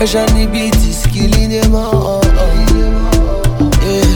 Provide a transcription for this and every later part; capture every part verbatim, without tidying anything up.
Pressure the beat is killing them all. Yeah,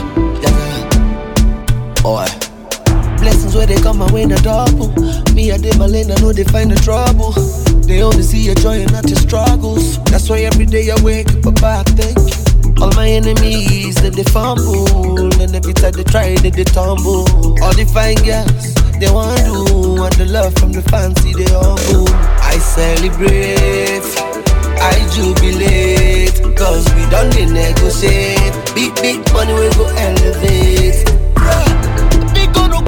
yeah. Oh, blessings where they come my way, not double. Me and them, I know they find the trouble. They only see your joy and not your struggles. That's why every day I wake up, Papa, I thank you. All my enemies, then they fumble. And every time they try, then they tumble. All the fine girls, they want to. Want the love from the fancy, they humble. I celebrate, I jubilate, cause we done they negotiate. Big, big money we go elevate. Big on up,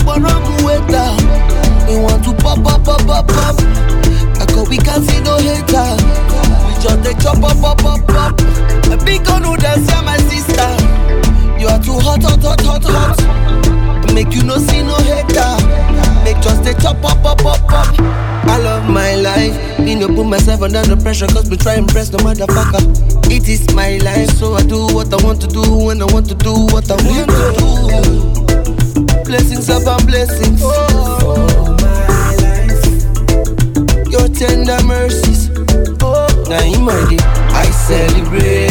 we want to pop, pop, pop, pop, pop. Cause we can't see no hater. We just they chop, pop, pop, pop, pop. A big on who dance, yeah, my sister. You are too hot, hot, hot, hot, hot. Make you no see no hater. Make just they chop, pop, pop, pop, pop. I love my life. Me no put myself under the pressure, cause we try and impress the motherfucker. It is my life, so I do what I want to do when I want to do what I want to do. Blessings upon blessings. Oh, my life. Your tender mercies. Oh, now in my day, I celebrate,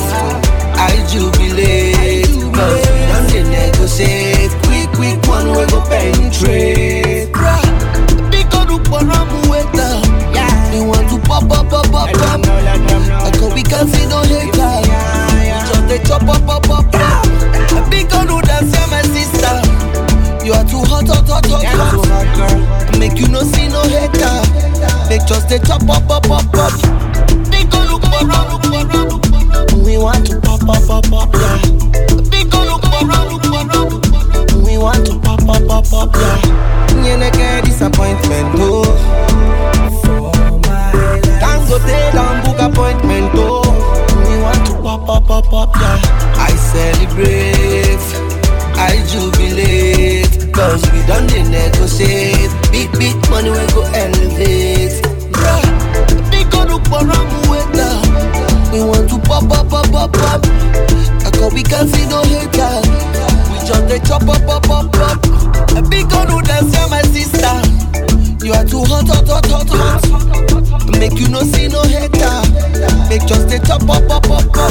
I jubilate, cause we done they negotiate. Quick, quick one we go penetrate. Big on up on Ramueta. We want to pop, pop, pop, pop, pop. Cause we can't see no hater. Just they chop, pop, pop, pop, pop. Big on who dance, yeah, my sister. You are too hot, hot, hot, hot, hot. Make you no see no hater. Make just they chop, pop, pop, pop, pop. Big on look for round, look for round. We want to pop, pop, pop, pop, yeah. Big on look for round, look for round. We want to pop, pop, pop, pop, yeah. You never get disappointment, oh. For my life. Can't go take down book appointment, oh. We want to pop, pop, pop, pop, yeah. I celebrate, I jubilate, cause we done they negotiate. Big, big money we go elevate. Yeah. Big on up for Ramueta. We want to pop, pop, pop, pop, pop. Cause we can't see no hater. We just they chop, pop, pop, pop, pop. A big on who dance, yeah, my sister. You are too hot, hot, hot, hot, hot. Make you no see no hater. Make just they chop, pop, pop, pop, pop.